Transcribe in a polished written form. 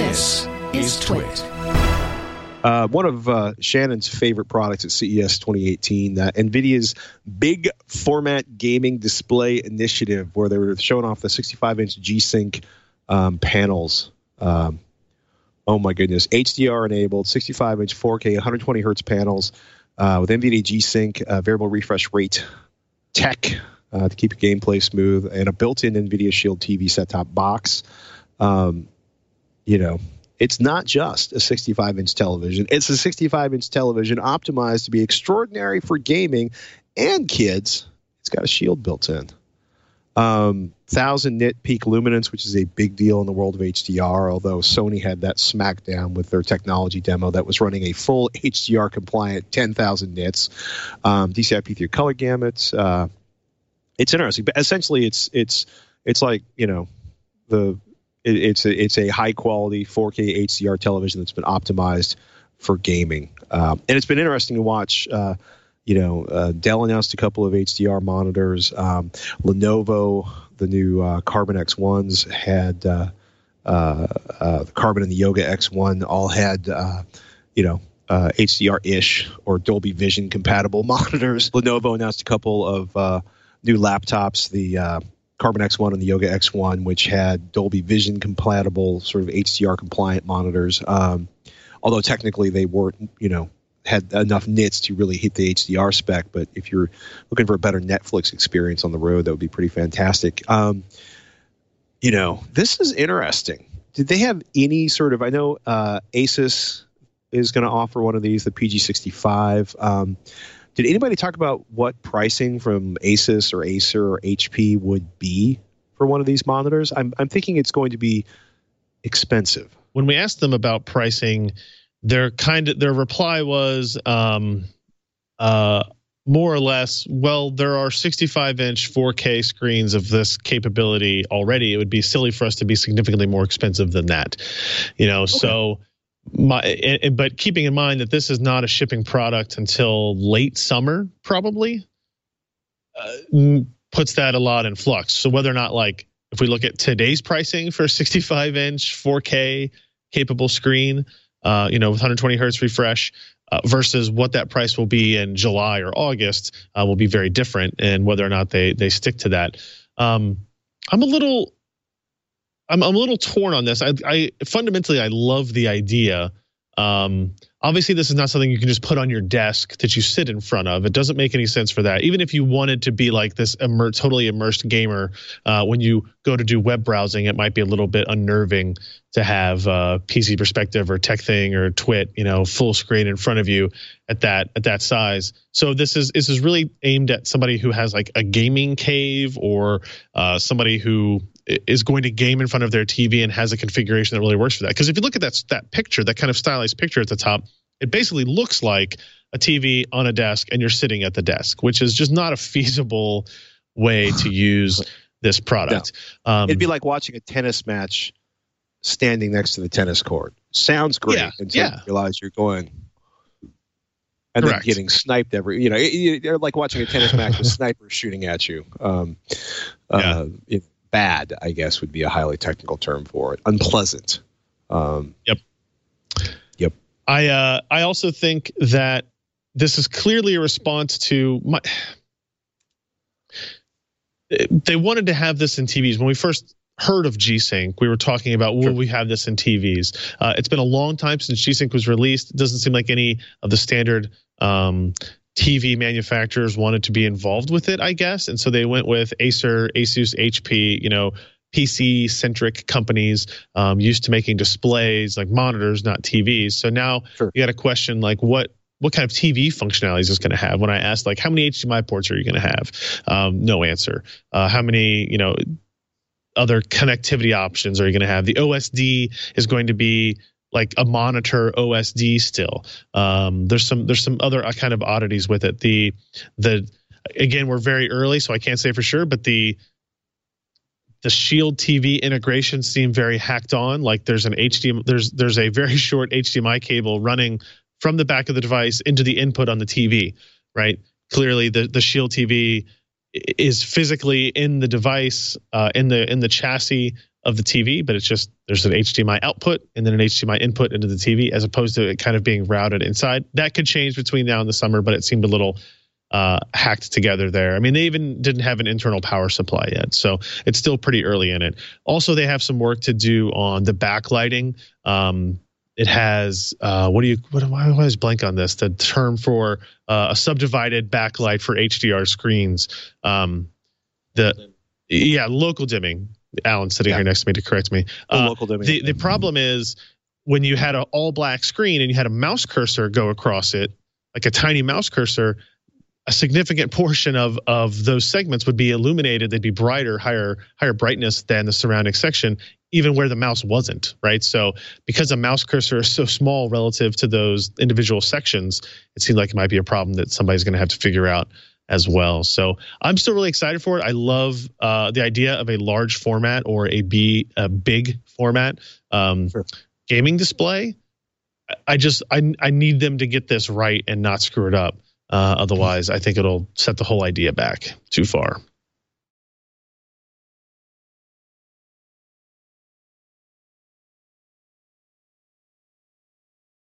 This is Twit. One of Shannon's favorite products at CES 2018, NVIDIA's big format gaming display initiative, where they were showing off the 65-inch G-Sync panels. Oh my goodness, HDR enabled, 65-inch 4K, 120 hertz panels with NVIDIA G-Sync, variable refresh rate tech to keep your gameplay smooth, and a built-in NVIDIA Shield TV set-top box. It's not just a 65-inch television. It's a 65-inch television optimized to be extraordinary for gaming and kids. It's got a Shield built in. 1,000 nit peak luminance, which is a big deal in the world of HDR, although Sony had that smackdown with their technology demo that was running a full HDR-compliant 10,000 nits. DCI-P3 color gamuts. It's interesting, but essentially it's like, it's a high quality 4K HDR television that's been optimized for gaming, and it's been interesting to watch. Dell announced a couple of HDR monitors. Lenovo, the new Carbon X1s had the Carbon and the Yoga X1 all had HDR-ish or Dolby Vision compatible monitors. Lenovo announced a couple of new laptops. The Carbon X1 and the Yoga X1, which had Dolby Vision compatible sort of HDR compliant monitors. Although technically they weren't, had enough nits to really hit the HDR spec. But if you're looking for a better Netflix experience on the road, that would be pretty fantastic. This is interesting. Did they have any sort of, I know Asus is going to offer one of these, the PG65. Did anybody talk about what pricing from Asus or Acer or HP would be for one of these monitors? I'm thinking it's going to be expensive. When we asked them about pricing, their reply was more or less, well, there are 65-inch 4K screens of this capability already. It would be silly for us to be significantly more expensive than that. Okay. So but keeping in mind that this is not a shipping product until late summer, probably puts that a lot in flux. So whether or not, like, if we look at today's pricing for a 65-inch 4K capable screen, with 120 hertz refresh, versus what that price will be in July or August, will be very different, and whether or not they stick to that. I'm a little torn on this. I fundamentally, I love the idea. Obviously, this is not something you can just put on your desk that you sit in front of. It doesn't make any sense for that. Even if you wanted to be like this totally immersed gamer, when you go to do web browsing, it might be a little bit unnerving to have PC Perspective or Tech Thing or Twit, full screen in front of you at that size. So this is really aimed at somebody who has like a gaming cave, or somebody who is going to game in front of their TV and has a configuration that really works for that. Because if you look at that picture, that kind of stylized picture at the top, it basically looks like a TV on a desk and you're sitting at the desk, which is just not a feasible way to use this product. No. It'd be like watching a tennis match standing next to the tennis court. Sounds great until you realize you're going and then getting sniped you're like watching a tennis match with snipers shooting at you. Bad, I guess, would be a highly technical term for it. Unpleasant. Yep. I also think that this is clearly a response to they wanted to have this in TVs. When we first heard of G-Sync, we were talking about, will we have this in TVs? It's been a long time since G-Sync was released. It doesn't seem like any of the standard TV manufacturers wanted to be involved with it, I guess. And so they went with Acer, Asus, HP, PC-centric companies, used to making displays like monitors, not TVs. So now you got a question like, what kind of TV functionality is this going to have? When I asked, like, how many HDMI ports are you going to have? No answer. How many, other connectivity options are you going to have? The OSD is going to be like a monitor OSD still. There's some other kind of oddities with it. Again, we're very early, so I can't say for sure, but the Shield TV integration seem very hacked on. Like there's an there's a very short HDMI cable running from the back of the device into the input on the TV, right? Clearly the Shield TV is physically in the device, in the chassis, of the TV, but it's just there's an HDMI output and then an HDMI input into the TV, as opposed to it kind of being routed inside. That could change between now and the summer, but it seemed a little hacked together there. I mean, they even didn't have an internal power supply yet, so it's still pretty early in it. Also, they have some work to do on the backlighting. It has why is blank on this? The term for a subdivided backlight for HDR screens. Local dimming. Alan's sitting here next to me to correct me. Local dimming. The problem is when you had an all black screen and you had a mouse cursor go across it, like a tiny mouse cursor, a significant portion of those segments would be illuminated. They'd be brighter, higher brightness than the surrounding section, even where the mouse wasn't, right? So because a mouse cursor is so small relative to those individual sections, it seemed like it might be a problem that somebody's going to have to figure out as well. So I'm still really excited for it. I love the idea of a large format or a big format gaming display. I need them to get this right and not screw it up. Otherwise, I think it'll set the whole idea back too far.